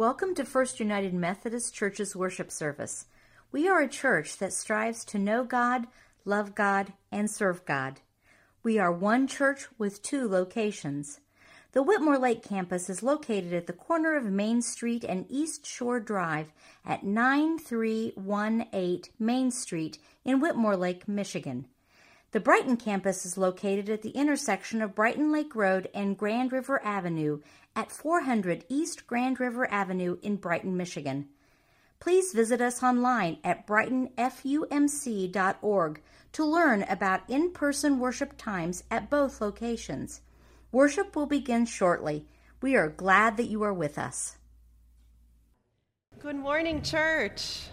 Welcome to First United Methodist Church's worship service. We are a church that strives to know God, love God, and serve God. We are one church with two locations. The Whitmore Lake campus is located at the corner of Main Street and East Shore Drive at 9318 Main Street in Whitmore Lake, Michigan. The Brighton campus is located at the intersection of Brighton Lake Road and Grand River Avenue at 400 East Grand River Avenue in Brighton, Michigan. Please visit us online at brightonfumc.org to learn about in-person worship times at both locations. Worship will begin shortly. We are glad that you are with us. Good morning, church.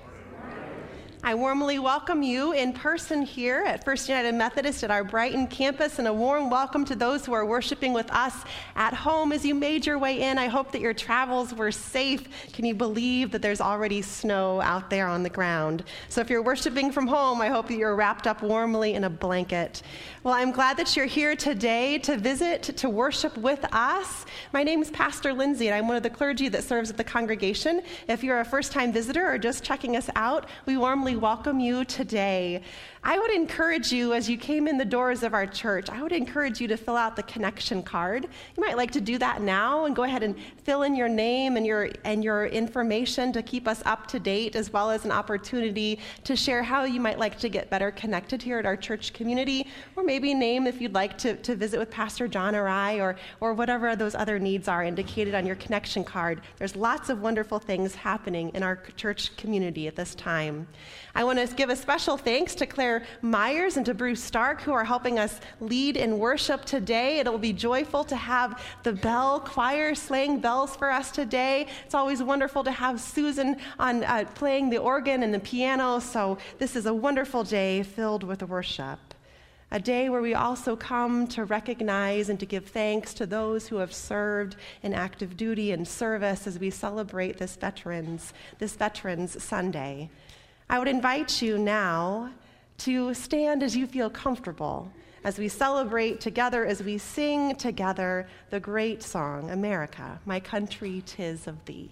I warmly welcome you in person here at First United Methodist at our Brighton campus, and a warm welcome to those who are worshiping with us at home as you made your way in. I hope that your travels were safe. Can you believe that there's already snow out there on the ground? So if you're worshiping from home, I hope that you're wrapped up warmly in a blanket. Well, I'm glad that you're here today to visit, to worship with us. My name is Pastor Lindsay, and I'm one of the clergy that serves at the congregation. If you're a first-time visitor or just checking us out, we warmly welcome you today. I would encourage you, as you came in the doors of our church, I would encourage you to fill out the connection card. You might like to do that now and go ahead and fill in your name and your information to keep us up to date, as well as an opportunity to share how you might like to get better connected here at our church community, or maybe name if you'd like to visit with Pastor John or I, or whatever those other needs are indicated on your connection card. There's lots of wonderful things happening in our church community at this time. I want to give a special thanks to Claire Myers and to Bruce Stark, who are helping us lead in worship today. It'll be joyful to have the bell choir slaying bells for us today. It's always wonderful to have Susan on playing the organ and the piano, so this is a wonderful day filled with worship. A day where we also come to recognize and to give thanks to those who have served in active duty and service as we celebrate this Veterans Sunday. I would invite you now to stand as you feel comfortable as we celebrate together, as we sing together the great song, America, My Country 'Tis of Thee.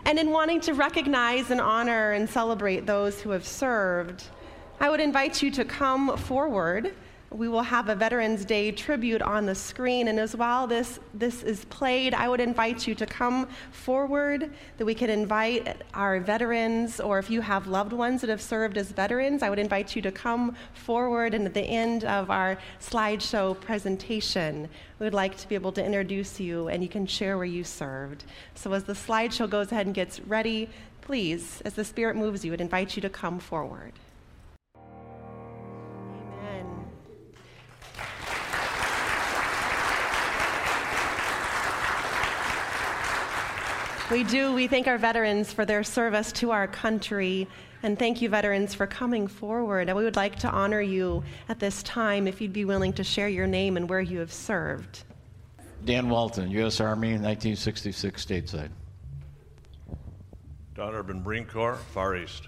And in wanting to recognize and honor and celebrate those who have served, I would invite you to come forward. We will have a Veterans Day tribute on the screen, and as while this is played, I would invite you to come forward, that we can invite our veterans, or if you have loved ones that have served as veterans, I would invite you to come forward, and at the end of our slideshow presentation, we would like to be able to introduce you, and you can share where you served. So as the slideshow goes ahead and gets ready, please, as the Spirit moves you, I would invite you to come forward. We thank our veterans for their service to our country, and thank you, veterans, for coming forward. And we would like to honor you at this time if you'd be willing to share your name and where you have served. Dan Walton, U.S. Army, 1966 stateside. Don Urban, Marine Corps, Far East.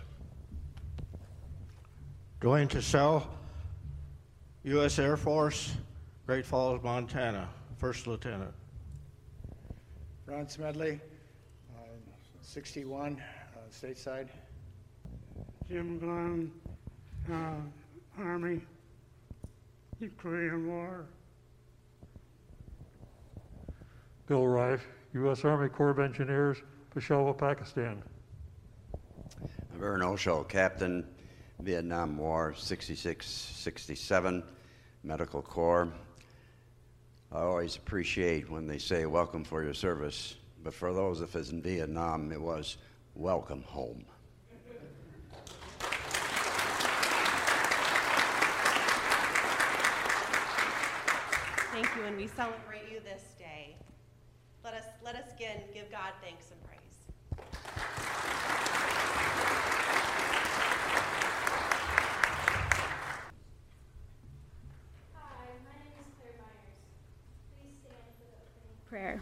Dwayne Tassell, U.S. Air Force, Great Falls, Montana, First Lieutenant. Ron Smedley, 61, stateside. Jim Glenn, Army, Korean War. Bill Reif, U.S. Army Corps of Engineers, Peshawar, Pakistan. Vern Osho, Captain, Vietnam War, 66, 67, Medical Corps. I always appreciate when they say welcome for your service, but for those of us in Vietnam, it was welcome home. Thank you, and we celebrate you this day. Let us again give God thanks and praise. Hi, my name is Claire Myers. Please stand for the opening prayer.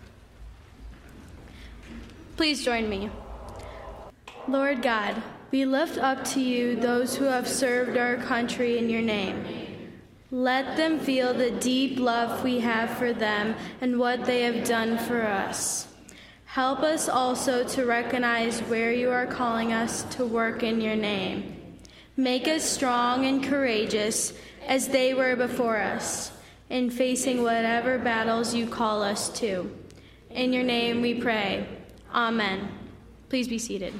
Please join me. Lord God, we lift up to you those who have served our country in your name. Let them feel the deep love we have for them and what they have done for us. Help us also to recognize where you are calling us to work in your name. Make us strong and courageous as they were before us in facing whatever battles you call us to. In your name we pray. Amen. Please be seated.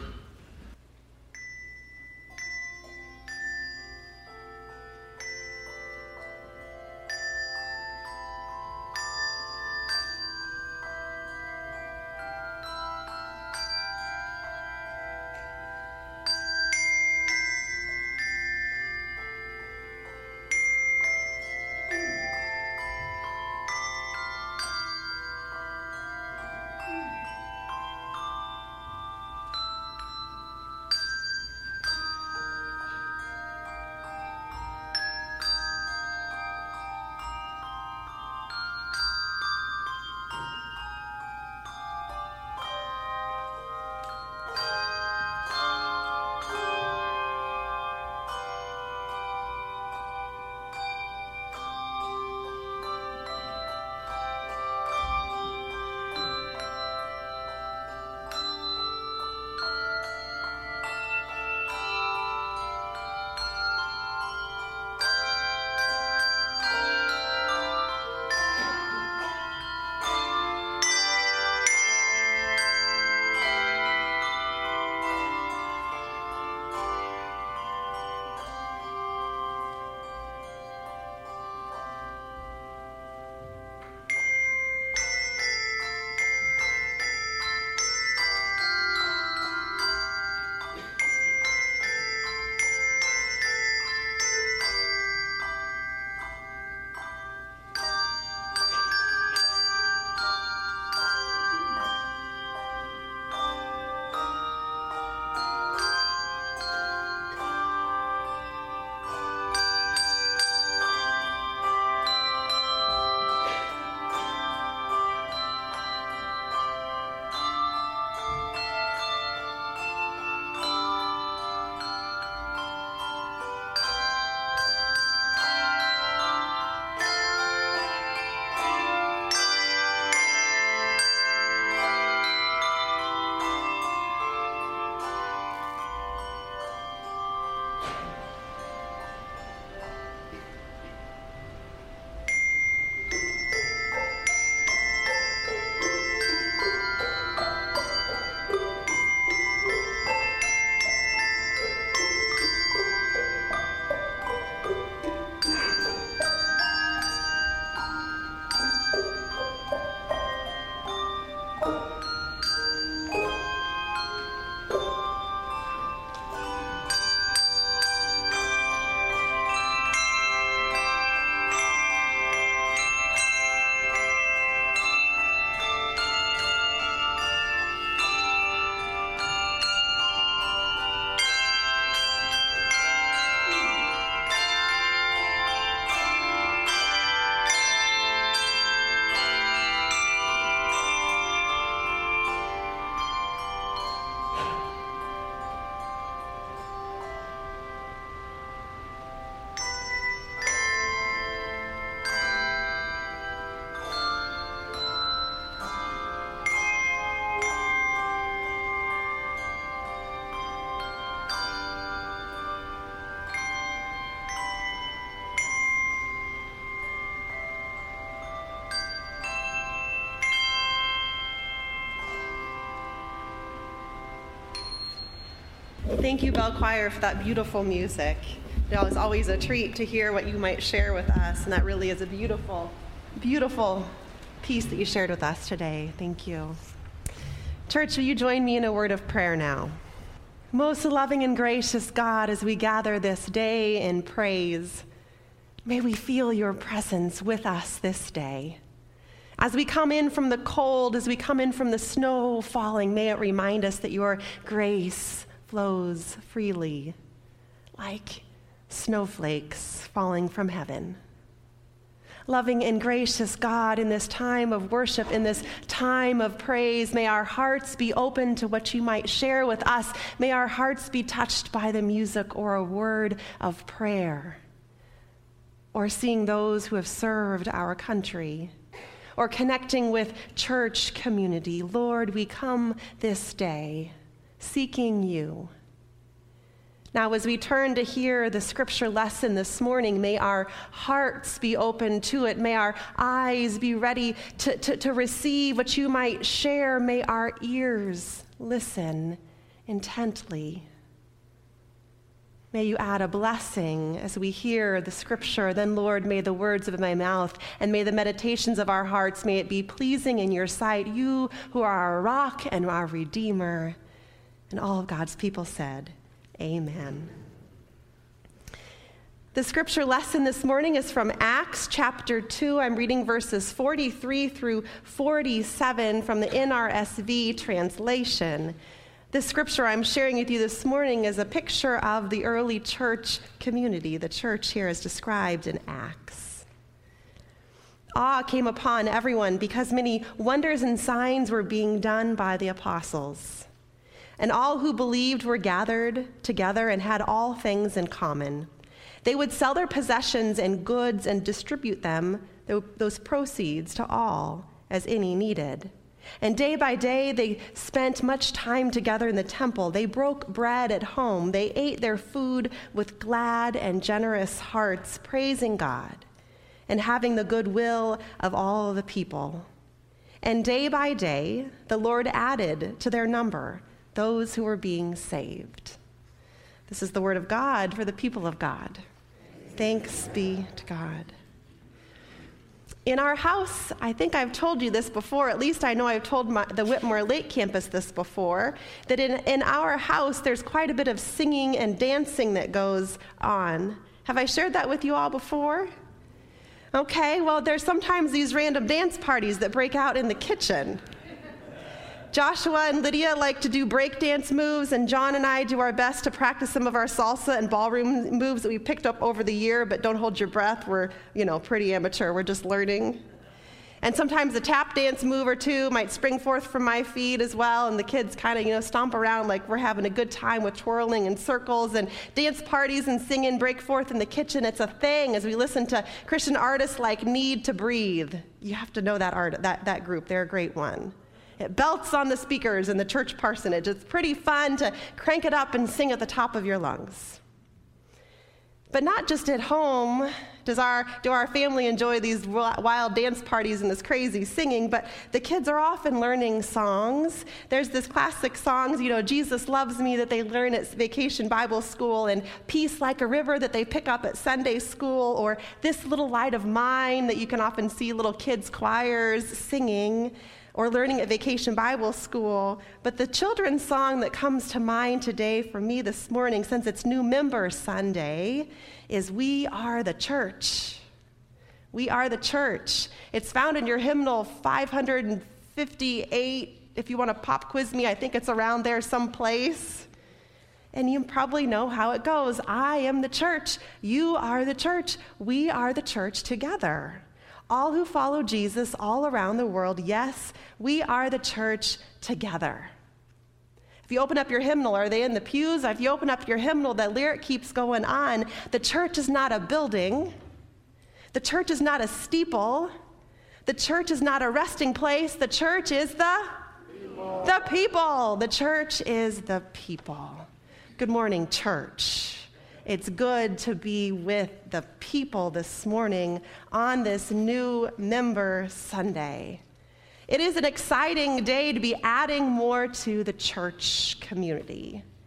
Thank you, Bell Choir, for that beautiful music. It's always a treat to hear what you might share with us, and that really is a beautiful, beautiful piece that you shared with us today. Thank you. Church, will you join me in a word of prayer now? Most loving and gracious God, as we gather this day in praise, may we feel your presence with us this day. As we come in from the cold, as we come in from the snow falling, may it remind us that your grace flows freely like snowflakes falling from heaven. Loving and gracious God, in this time of worship, in this time of praise, may our hearts be open to what you might share with us. May our hearts be touched by the music or a word of prayer, or seeing those who have served our country, or connecting with church community. Lord, we come this day seeking you. Now, as we turn to hear the scripture lesson this morning, may our hearts be open to it. May our eyes be ready to receive what you might share. May our ears listen intently. May you add a blessing as we hear the scripture. Then, Lord, may the words of my mouth and may the meditations of our hearts, may it be pleasing in your sight, you who are our rock and our redeemer. And all of God's people said, amen. The scripture lesson this morning is from Acts chapter 2. I'm reading verses 43 through 47 from the NRSV translation. The scripture I'm sharing with you this morning is a picture of the early church community. The church here is described in Acts. Awe came upon everyone because many wonders and signs were being done by the apostles. And all who believed were gathered together and had all things in common. They would sell their possessions and goods and distribute them, those proceeds, to all as any needed. And day by day, they spent much time together in the temple. They broke bread at home. They ate their food with glad and generous hearts, praising God and having the goodwill of all the people. And day by day, the Lord added to their number those who were being saved. This is the word of God for the people of God. Thanks be to God. In our house, I think I've told you this before, at least I know I've told the Whitmore Lake campus this before, that in our house there's quite a bit of singing and dancing that goes on. Have I shared that with you all before? Okay, well, there's sometimes these random dance parties that break out in the kitchen. Joshua and Lydia like to do break dance moves, and John and I do our best to practice some of our salsa and ballroom moves that we picked up over the year, but don't hold your breath. We're, pretty amateur. We're just learning. And sometimes a tap dance move or two might spring forth from my feet as well, and the kids kind of, stomp around like we're having a good time with twirling in circles, and dance parties and singing break forth in the kitchen. It's a thing as we listen to Christian artists like Need to Breathe. You have to know that group. They're a great one. It belts on the speakers in the church parsonage. It's pretty fun to crank it up and sing at the top of your lungs. But not just at home do our family enjoy these wild dance parties and this crazy singing, but the kids are often learning songs. There's this classic songs, Jesus Loves Me, that they learn at Vacation Bible School, and Peace Like a River that they pick up at Sunday school, or This Little Light of Mine that you can often see little kids' choirs singing or learning at Vacation Bible School. But the children's song that comes to mind today for me this morning, since it's New Member Sunday, is We Are the Church. We Are the Church. It's found in your hymnal 558. If you want to pop quiz me, I think it's around there someplace. And you probably know how it goes. I am the church. You are the church. We are the church together. All who follow Jesus all around the world, yes, we are the church together. If you open up your hymnal, are they in the pews? If you open up your hymnal, the lyric keeps going on. The church is not a building. The church is not a steeple. The church is not a resting place. The church is the people. The church is the people. Good morning, church. It's good to be with the people this morning on this New Member Sunday. It is an exciting day to be adding more to the church community.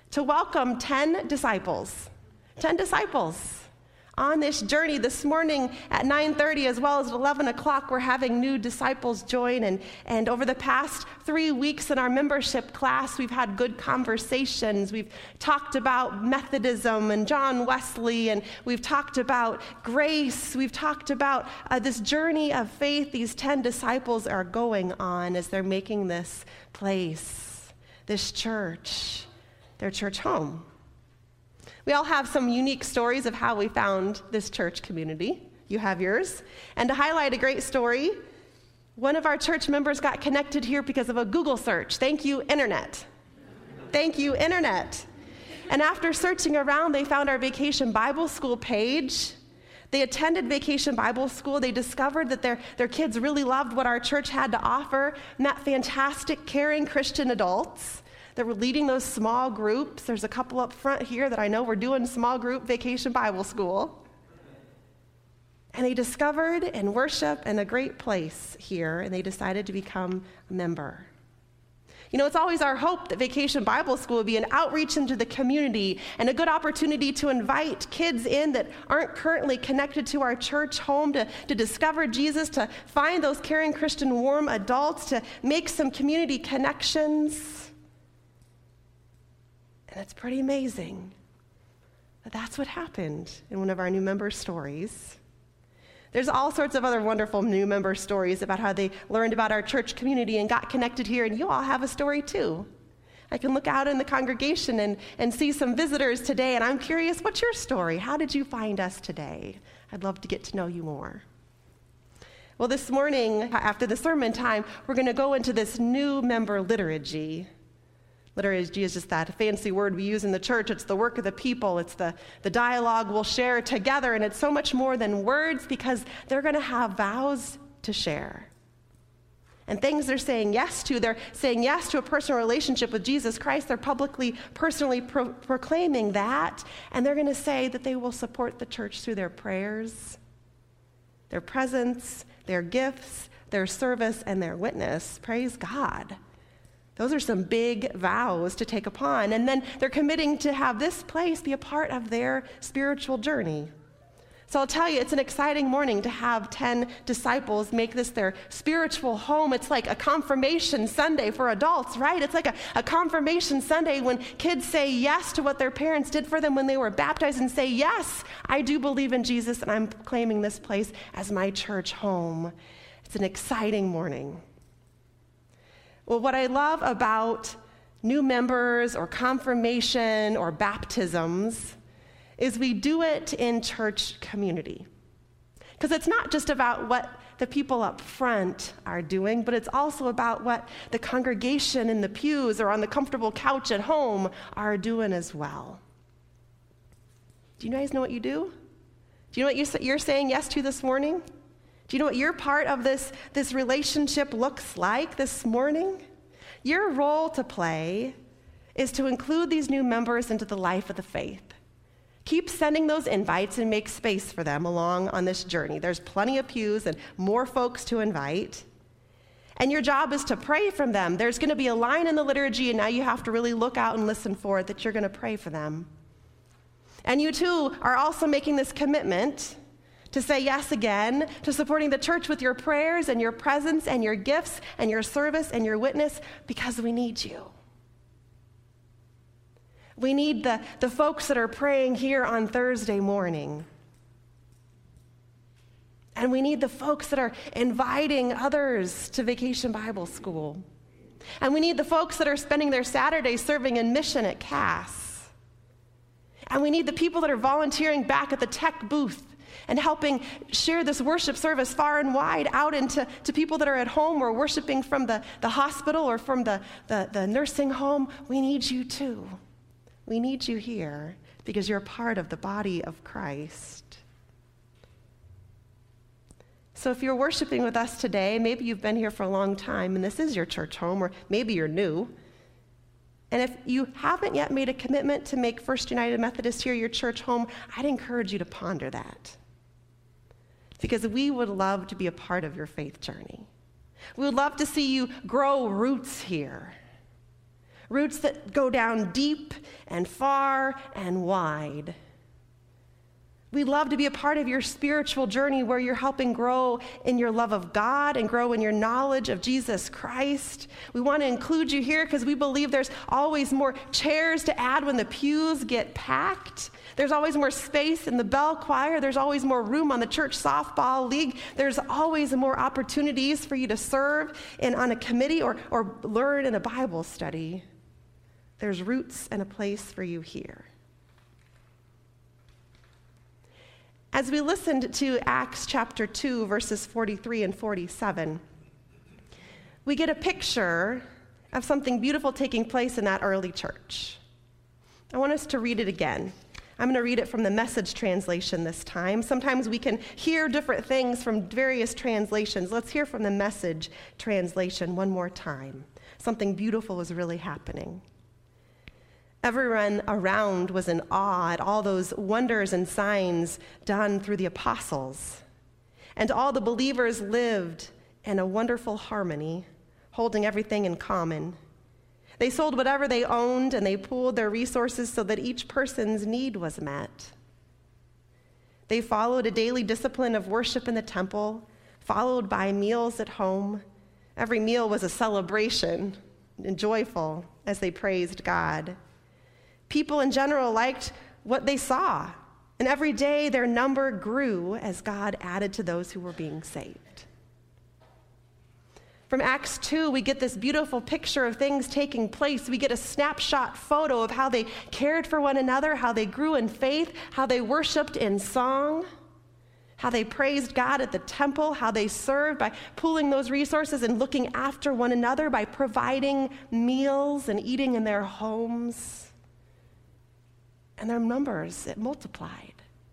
to welcome 10 disciples. 10 disciples on this journey. This morning at 9:30 as well as at 11 o'clock, we're having new disciples join. And over the past 3 weeks in our membership class, we've had good conversations. We've talked about Methodism and John Wesley, and we've talked about grace. We've talked about this journey of faith these 10 disciples are going on as they're making this place, this church, their church home. We all have some unique stories of how we found this church community. You have yours. And to highlight a great story, one of our church members got connected here because of a Google search. Thank you, Internet. Thank you, Internet. And after searching around, they found our Vacation Bible School page. They attended Vacation Bible School. They discovered that their kids really loved what our church had to offer, met fantastic, caring Christian adults that were leading those small groups. There's a couple up front here that I know were doing small group Vacation Bible School. And they discovered and worship in a great place here, and they decided to become a member. You know, it's always our hope that Vacation Bible School will be an outreach into the community and a good opportunity to invite kids in that aren't currently connected to our church home to discover Jesus, to find those caring Christian warm adults, to make some community connections. And it's pretty amazing that that's what happened in one of our new member stories. There's all sorts of other wonderful new member stories about how they learned about our church community and got connected here, and you all have a story too. I can look out in the congregation and see some visitors today, and I'm curious, what's your story? How did you find us today? I'd love to get to know you more. Well, this morning, after the sermon time, we're going to go into this new member liturgy. Liturgy is just that fancy word we use in the church. It's the work of the people. It's the dialogue we'll share together. And it's so much more than words because they're going to have vows to share. And things they're saying yes to. They're saying yes to a personal relationship with Jesus Christ. They're publicly, personally proclaiming that. And they're going to say that they will support the church through their prayers, their presence, their gifts, their service, and their witness. Praise God. Those are some big vows to take upon. And then they're committing to have this place be a part of their spiritual journey. So I'll tell you, it's an exciting morning to have 10 disciples make this their spiritual home. It's like a confirmation Sunday for adults, right? It's like a confirmation Sunday when kids say yes to what their parents did for them when they were baptized and say, yes, I do believe in Jesus and I'm claiming this place as my church home. It's an exciting morning. Well, what I love about new members or confirmation or baptisms is we do it in church community. Because it's not just about what the people up front are doing, but it's also about what the congregation in the pews or on the comfortable couch at home are doing as well. Do you guys know what you do? Do you know what you're saying yes to this morning? Do you know what your part of this relationship looks like this morning? Your role to play is to include these new members into the life of the faith. Keep sending those invites and make space for them along on this journey. There's plenty of pews and more folks to invite. And your job is to pray for them. There's going to be a line in the liturgy, and now you have to really look out and listen for it, that you're going to pray for them. And you too are also making this commitment to say yes again to supporting the church with your prayers and your presence and your gifts and your service and your witness, because we need you. We need the folks that are praying here on Thursday morning. And we need the folks that are inviting others to Vacation Bible School. And we need the folks that are spending their Saturdays serving in mission at Cass. And we need the people that are volunteering back at the tech booth and helping share this worship service far and wide out into people that are at home or worshiping from the hospital or from the nursing home. We need you too. We need you here because you're a part of the body of Christ. So if you're worshiping with us today, maybe you've been here for a long time and this is your church home, or maybe you're new. And if you haven't yet made a commitment to make First United Methodist here your church home, I'd encourage you to ponder that. Because we would love to be a part of your faith journey. We would love to see you grow roots here. roots that go down deep and far and wide. We'd love to be a part of your spiritual journey where you're helping grow in your love of God and grow in your knowledge of Jesus Christ. We want to include you here because we believe there's always more chairs to add when the pews get packed. There's always more space in the bell choir. There's always more room on the church softball league. There's always more opportunities for you to serve on a committee or learn in a Bible study. There's roots and a place for you here. As we listened to Acts chapter 2, verses 43 and 47, we get a picture of something beautiful taking place in that early church. I want us to read it again. I'm going to read it from the Message translation this time. Sometimes we can hear different things from various translations. Let's hear from the Message translation one more time. Something beautiful is really happening. Everyone around was in awe at all those wonders and signs done through the apostles. And all the believers lived in a wonderful harmony, holding everything in common. They sold whatever they owned, and they pooled their resources so that each person's need was met. They followed a daily discipline of worship in the temple, followed by meals at home. Every meal was a celebration and joyful as they praised God. People in general liked what they saw, and every day their number grew as God added to those who were being saved. From Acts 2, we get this beautiful picture of things taking place. We get a snapshot photo of how they cared for one another, how they grew in faith, how they worshiped in song, how they praised God at the temple, how they served by pooling those resources and looking after one another by providing meals and eating in their homes. And their numbers, it multiplied.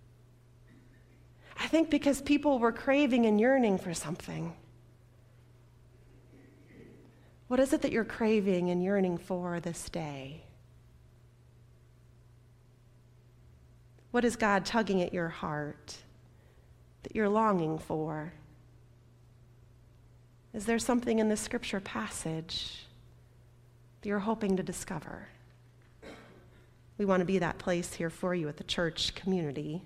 I think because people were craving and yearning for something. What is it that you're craving and yearning for this day? What is God tugging at your heart that you're longing for? Is there something in the scripture passage that you're hoping to discover? We want to be that place here for you at the church community.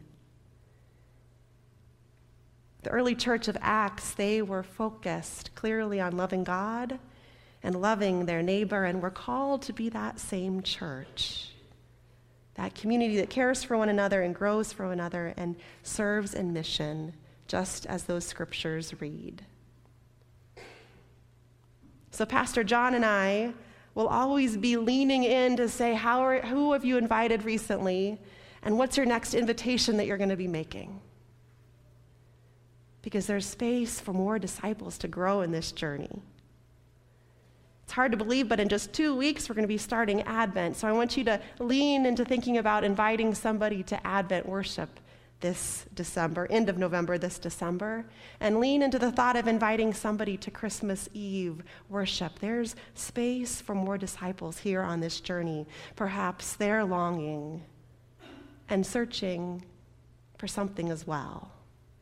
The early church of Acts, they were focused clearly on loving God and loving their neighbor, and we're called to be that same church, that community that cares for one another and grows for one another and serves in mission, just as those scriptures read. So Pastor John and I will always be leaning in to say, who have you invited recently, and what's your next invitation that you're going to be making? Because there's space for more disciples to grow in this journey. It's hard to believe, but in just 2 weeks, we're going to be starting Advent. So I want you to lean into thinking about inviting somebody to Advent worship this December, end of November, this December, and lean into the thought of inviting somebody to Christmas Eve worship. There's space for more disciples here on this journey. Perhaps they're longing and searching for something as well.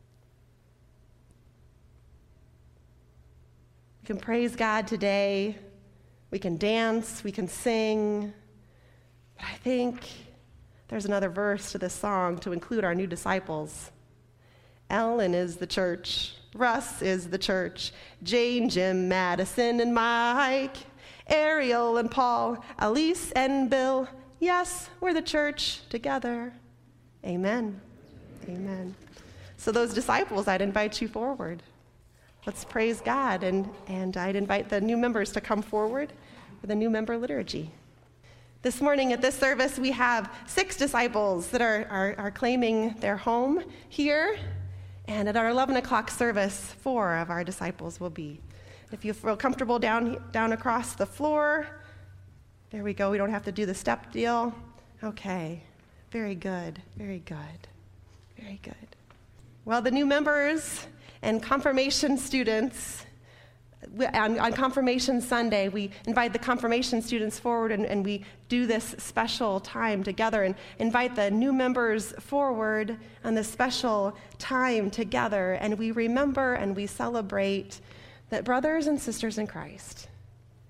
We can praise God today. We can dance. We can sing. But I think there's another verse to this song to include our new disciples. Ellen is the church. Russ is the church. Jane, Jim, Madison, and Mike. Ariel and Paul. Elise and Bill. Yes, we're the church together. Amen. Amen. So those disciples, I'd invite you forward. Let's praise God, and I'd invite the new members to come forward for the new member liturgy. This morning at this service, we have 6 disciples that are claiming their home here, and at our 11 o'clock service, 4 of our disciples will be. If you feel comfortable down across the floor, there we go. We don't have to do the step deal. Okay, very good, very good, very good. Well, the new members and confirmation students, on Confirmation Sunday, we invite the confirmation students forward and we do this special time together and invite the new members forward on this special time together. And we remember and we celebrate that brothers and sisters in Christ,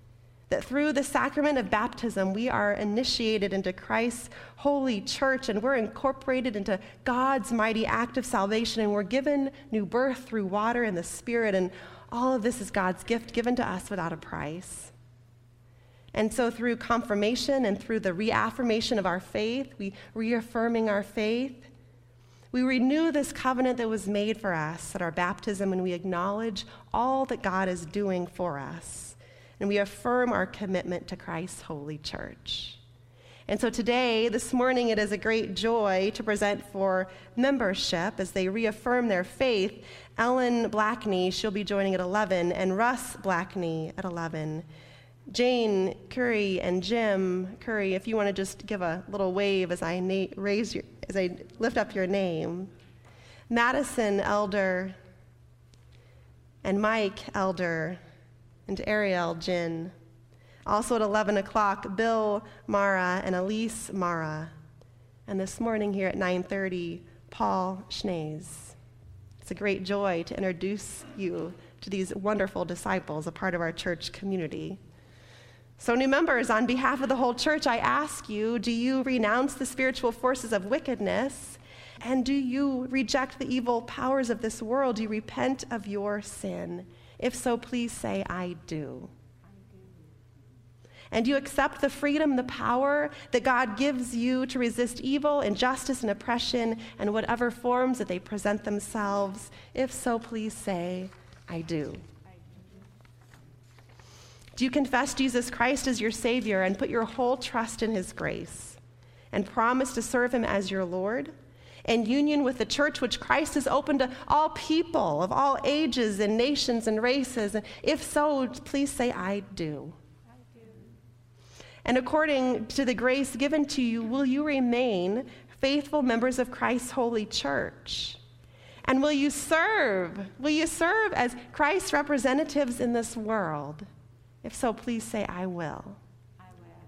that through the sacrament of baptism, we are initiated into Christ's holy church, and we're incorporated into God's mighty act of salvation, and we're given new birth through water and the Spirit, and all of this is God's gift given to us without a price. And so through confirmation and through the reaffirmation of our faith, reaffirming our faith, we renew this covenant that was made for us at our baptism, and we acknowledge all that God is doing for us. And we affirm our commitment to Christ's holy church. And so today, this morning, it is a great joy to present for membership as they reaffirm their faith, Ellen Blackney, she'll be joining at 11, and Russ Blackney at 11. Jane Curry and Jim Curry, if you want to just give a little wave as I lift up your name. Madison Elder and Mike Elder and Ariel Jin. Also at 11 o'clock, Bill Mara and Elise Mara. And this morning here at 9:30, Paul Schnees. It's a great joy to introduce you to these wonderful disciples, a part of our church community. So new members, on behalf of the whole church, I ask you, do you renounce the spiritual forces of wickedness? And do you reject the evil powers of this world? Do you repent of your sin? If so, please say, I do. And do you accept the freedom, the power that God gives you to resist evil, injustice, and oppression, and whatever forms that they present themselves? If so, please say, I do. Do you confess Jesus Christ as your Savior and put your whole trust in his grace and promise to serve him as your Lord? In union with the church which Christ has opened to all people of all ages and nations and races? And if so, please say, I do. And according to the grace given to you, will you remain faithful members of Christ's holy church? And will you serve? Will you serve as Christ's representatives in this world? If so, please say, I will. I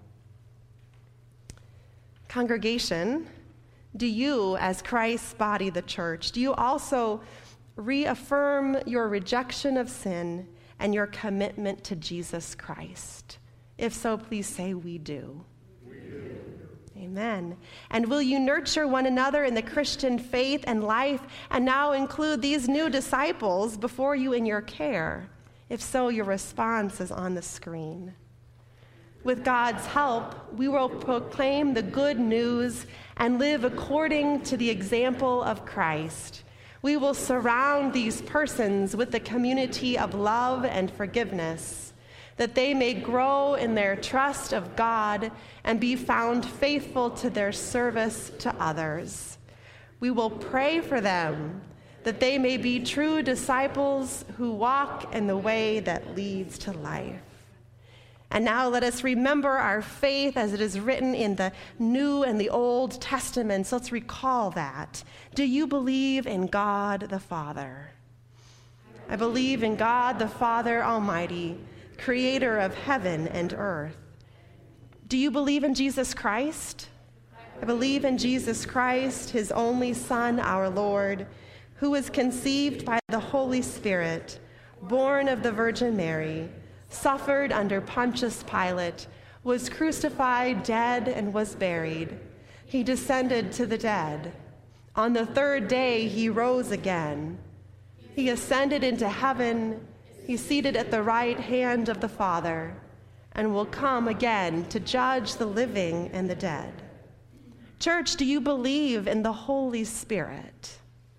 will. Congregation, do you, as Christ's body, the church, do you also reaffirm your rejection of sin and your commitment to Jesus Christ? If so, please say, we do. We do. Amen. And will you nurture one another in the Christian faith and life, and now include these new disciples before you in your care? If so, your response is on the screen. With God's help, we will proclaim the good news and live according to the example of Christ. We will surround these persons with the community of love and forgiveness, that they may grow in their trust of God and be found faithful to their service to others. We will pray for them, that they may be true disciples who walk in the way that leads to life. And now let us remember our faith as it is written in the New and the Old Testaments. Let's recall that. Do you believe in God the Father? I believe in God the Father Almighty, creator of heaven and earth. Do you believe in Jesus Christ? I believe in Jesus Christ, his only Son, our Lord, who was conceived by the Holy Spirit, born of the Virgin Mary, suffered under Pontius Pilate, was crucified, dead, and was buried. He descended to the dead. On the third day, he rose again. He ascended into heaven. He's seated at the right hand of the Father, and will come again to judge the living and the dead. Church, do you believe in the Holy Spirit?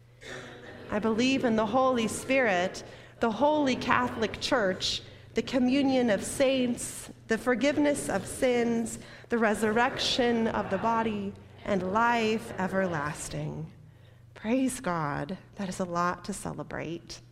I believe in the Holy Spirit, the Holy Catholic Church, the communion of saints, the forgiveness of sins, the resurrection of the body, and life everlasting. Praise God. That is a lot to celebrate.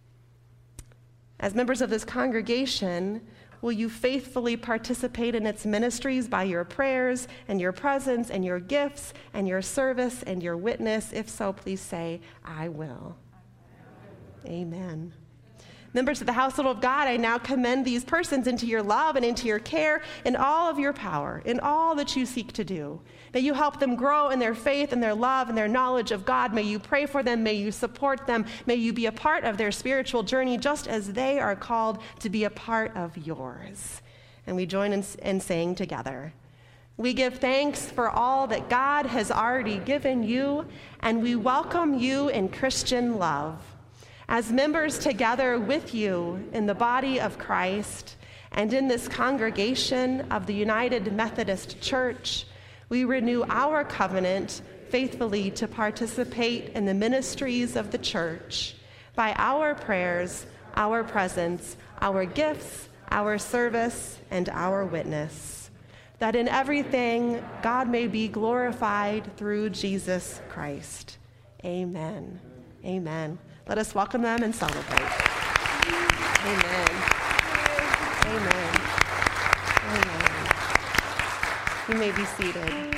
As members of this congregation, will you faithfully participate in its ministries by your prayers and your presence and your gifts and your service and your witness? If so, please say, I will. Amen. Members of the household of God, I now commend these persons into your love and into your care in all of your power, in all that you seek to do. May you help them grow in their faith and their love and their knowledge of God. May you pray for them. May you support them. May you be a part of their spiritual journey just as they are called to be a part of yours. and we join in saying together. We give thanks for all that God has already given you, and we welcome you in Christian love. As members together with you in the body of Christ and in this congregation of the United Methodist Church, we renew our covenant faithfully to participate in the ministries of the church by our prayers, our presence, our gifts, our service, and our witness, that in everything God may be glorified through Jesus Christ. Amen. Amen. Let us welcome them and celebrate. Amen. Amen. Amen. You may be seated.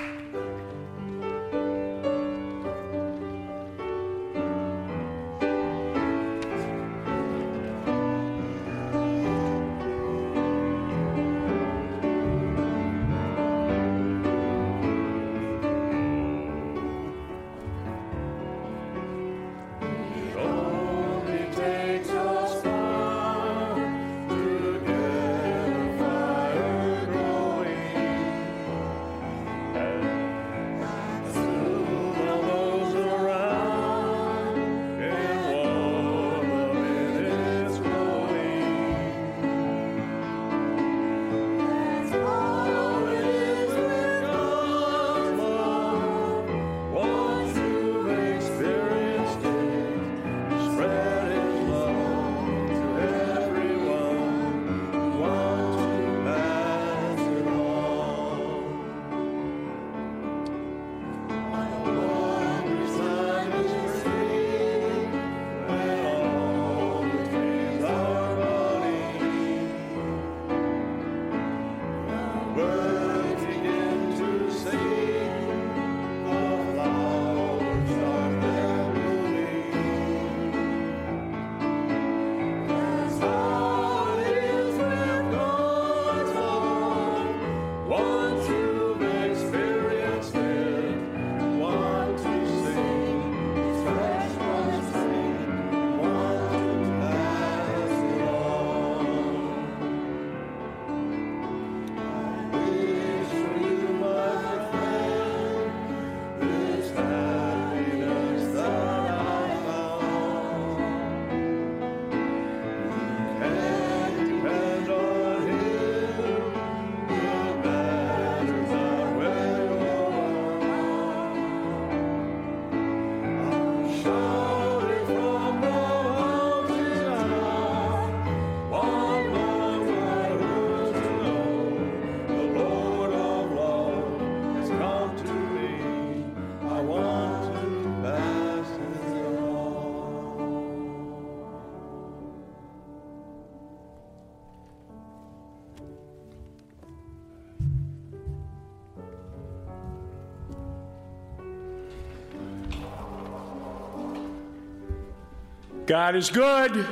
God is good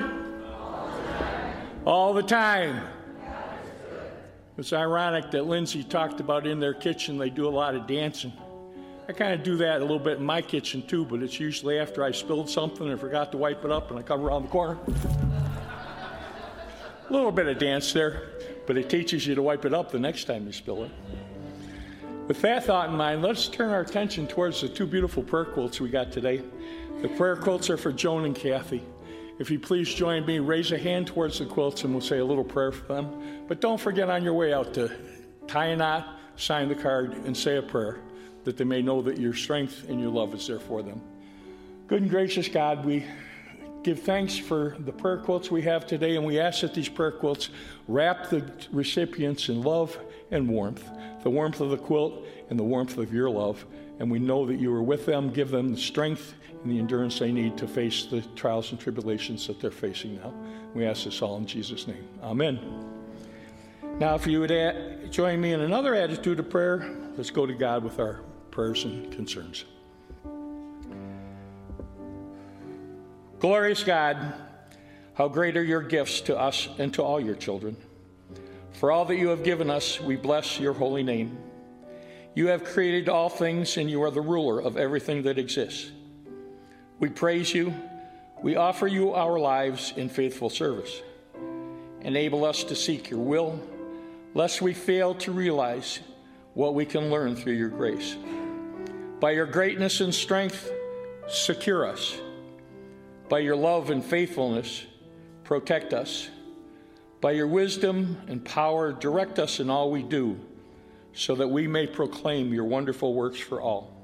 all the time. It's ironic that Lindsay talked about in their kitchen they do a lot of dancing. I kind of do that a little bit in my kitchen too, but it's usually after I spilled something and forgot to wipe it up and I come around the corner. A little bit of dance there, but it teaches you to wipe it up the next time you spill it. With that thought in mind, let's turn our attention towards the two beautiful prayer quotes we got today. The prayer quotes are for Joan and Kathy. If you please join me, raise a hand towards the quilts and we'll say a little prayer for them. But don't forget on your way out to tie a knot, sign the card, and say a prayer that they may know that your strength and your love is there for them. Good and gracious God, we give thanks for the prayer quilts we have today, and we ask that these prayer quilts wrap the recipients in love and warmth, the warmth of the quilt and the warmth of your love. And we know that you are with them. Give them the strength and the endurance they need to face the trials and tribulations that they're facing now. We ask this all in Jesus' name. Amen. Now, if you would join me in another attitude of prayer, let's go to God with our prayers and concerns. Glorious God, how great are your gifts to us and to all your children. For all that you have given us, we bless your holy name. You have created all things, and you are the ruler of everything that exists. We praise you. We offer you our lives in faithful service. Enable us to seek your will, lest we fail to realize what we can learn through your grace. By your greatness and strength, secure us. By your love and faithfulness, protect us. By your wisdom and power, direct us in all we do, so that we may proclaim your wonderful works for all.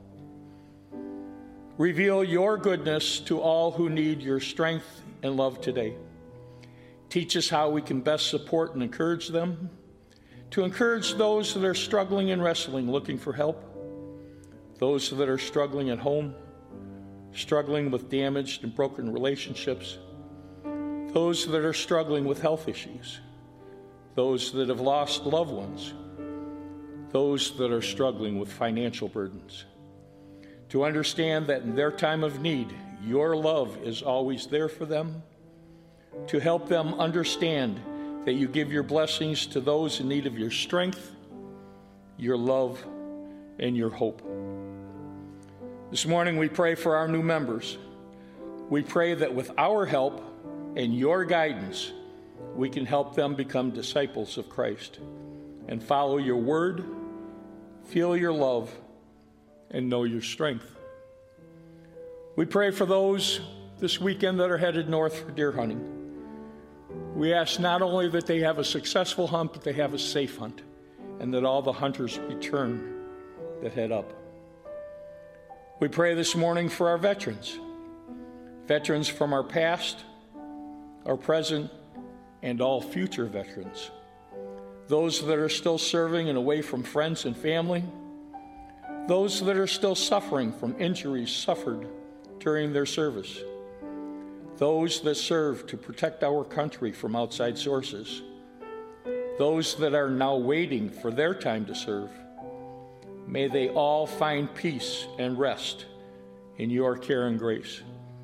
Reveal your goodness to all who need your strength and love today. Teach us how we can best support and encourage them, to encourage those that are struggling and wrestling, looking for help, those that are struggling at home, struggling with damaged and broken relationships, those that are struggling with health issues, those that have lost loved ones, those that are struggling with financial burdens. To understand that in their time of need, your love is always there for them. To help them understand that you give your blessings to those in need of your strength, your love, and your hope. This morning we pray for our new members. We pray that with our help and your guidance, we can help them become disciples of Christ and follow your word, feel your love, and know your strength. We pray for those this weekend that are headed north for deer hunting. We ask not only that they have a successful hunt, but they have a safe hunt, and that all the hunters return that head up. We pray this morning for our veterans from our past, our present, and all future veterans. Those that are still serving and away from friends and family, those that are still suffering from injuries suffered during their service, those that serve to protect our country from outside sources, those that are now waiting for their time to serve. May they all find peace and rest in your care and grace.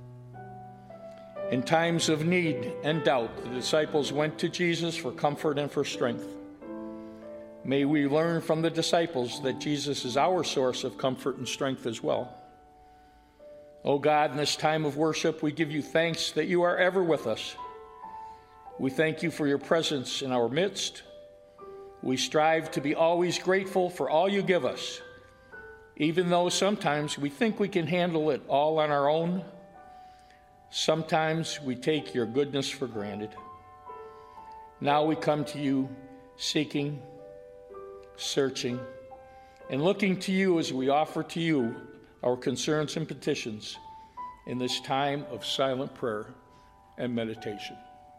In times of need and doubt, the disciples went to Jesus for comfort and for strength. May we learn from the disciples that Jesus is our source of comfort and strength as well. Oh God, in this time of worship, we give you thanks that you are ever with us. We thank you for your presence in our midst. We strive to be always grateful for all you give us, even though sometimes we think we can handle it all on our own. Sometimes we take your goodness for granted. Now we come to you seeking, searching, and looking to you as we offer to you our concerns and petitions in this time of silent prayer and meditation.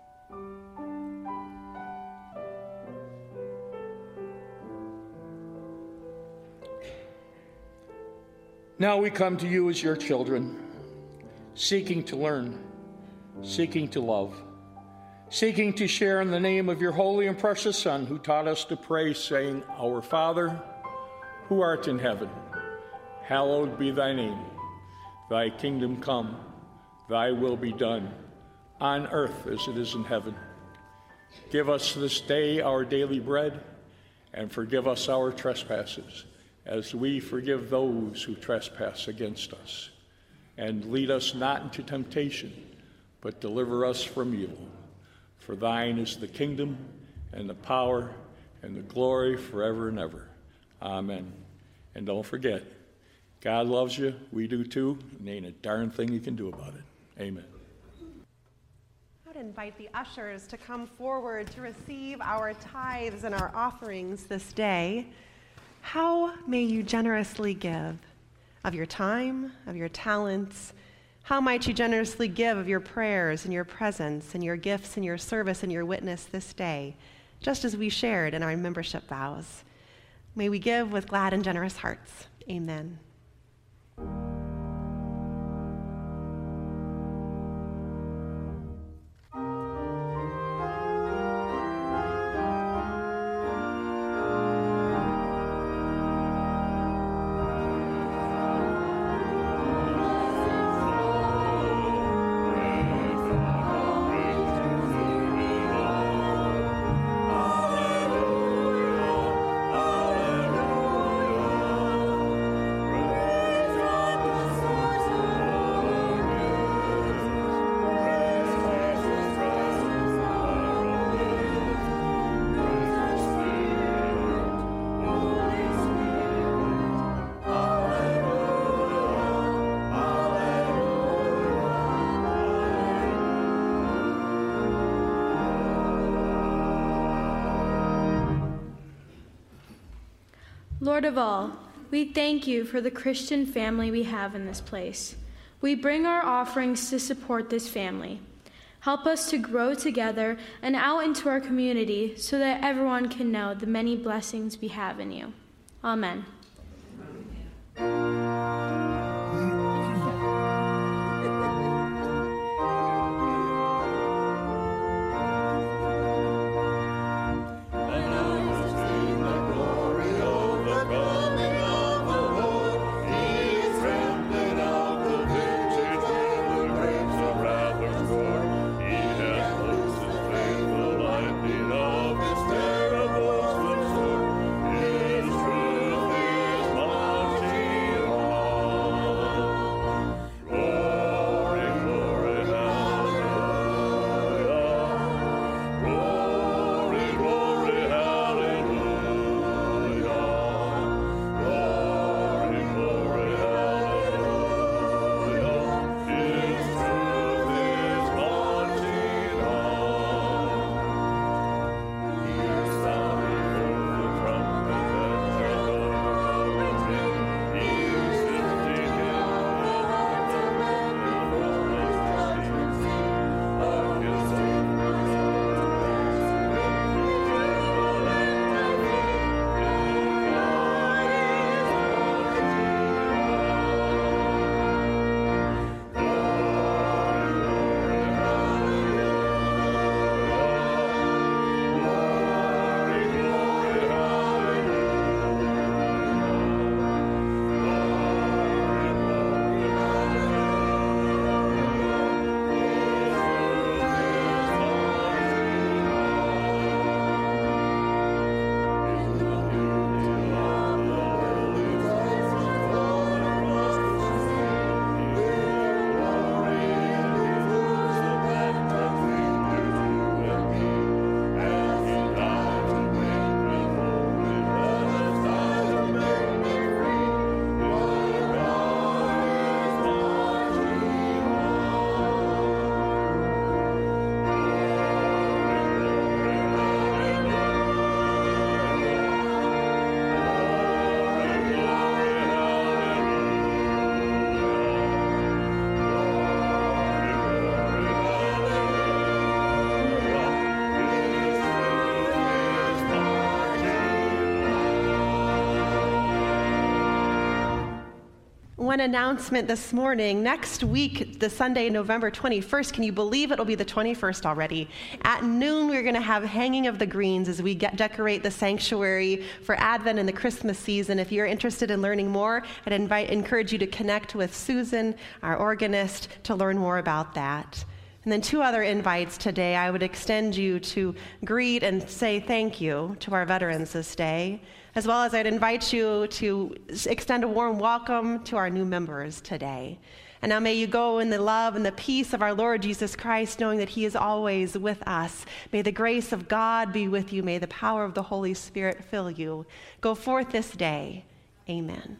Now we come to you as your children, seeking to learn, seeking to love, seeking to share in the name of your holy and precious Son, who taught us to pray, saying, Our Father, who art in heaven, hallowed be thy name. Thy kingdom come, thy will be done, on earth as it is in heaven. Give us this day our daily bread, and forgive us our trespasses, as we forgive those who trespass against us. And lead us not into temptation, but deliver us from evil. For thine is the kingdom, and the power, and the glory forever and ever. Amen. And don't forget, God loves you, we do too, and there ain't a darn thing you can do about it. Amen. I would invite the ushers to come forward to receive our tithes and our offerings this day. How may you generously give of your time, of your talents? How might you generously give of your prayers and your presence and your gifts and your service and your witness this day, just as we shared in our membership vows? May we give with glad and generous hearts. Amen. Hallelujah. Lord of all, we thank you for the Christian family we have in this place. We bring our offerings to support this family. Help us to grow together and out into our community so that everyone can know the many blessings we have in you. Amen. One announcement this morning. Next week, the Sunday, November 21st, can you believe it'll be the 21st already? At noon, we're going to have Hanging of the Greens as we decorate the sanctuary for Advent and the Christmas season. If you're interested in learning more, I'd encourage you to connect with Susan, our organist, to learn more about that. And then 2 other invites today. I would extend you to greet and say thank you to our veterans this day, as well as I'd invite you to extend a warm welcome to our new members today. And now may you go in the love and the peace of our Lord Jesus Christ, knowing that he is always with us. May the grace of God be with you. May the power of the Holy Spirit fill you. Go forth this day. Amen.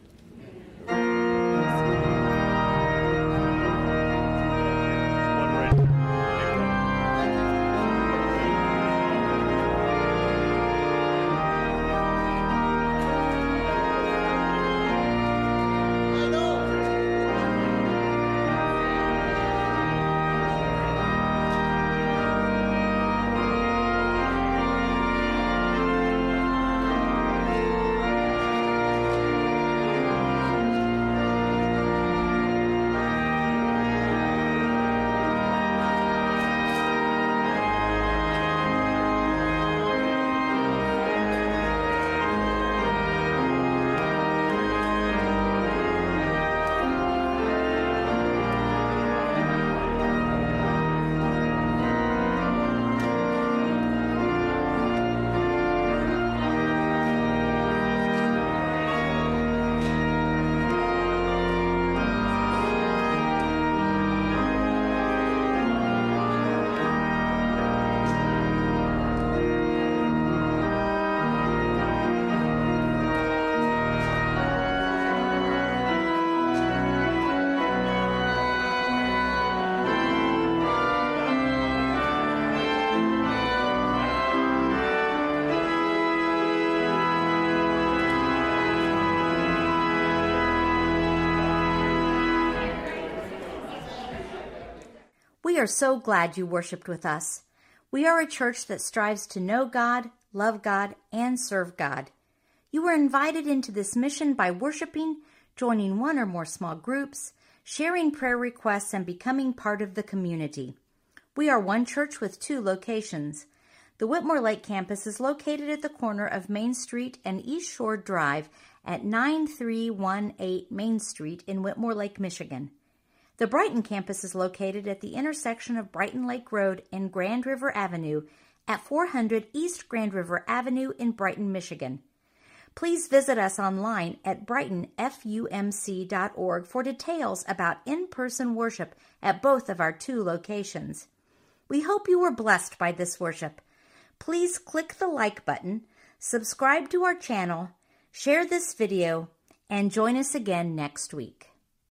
We are so glad you worshiped with us. We are a church that strives to know God, love God, and serve God. You were invited into this mission by worshiping, joining one or more small groups, sharing prayer requests, and becoming part of the community. We are one church with 2 locations. The Whitmore Lake campus is located at the corner of Main Street and East Shore Drive at 9318 Main Street in Whitmore Lake, Michigan. The Brighton campus is located at the intersection of Brighton Lake Road and Grand River Avenue at 400 East Grand River Avenue in Brighton, Michigan. Please visit us online at brightonfumc.org for details about in-person worship at both of our 2 locations. We hope you were blessed by this worship. Please click the like button, subscribe to our channel, share this video, and join us again next week.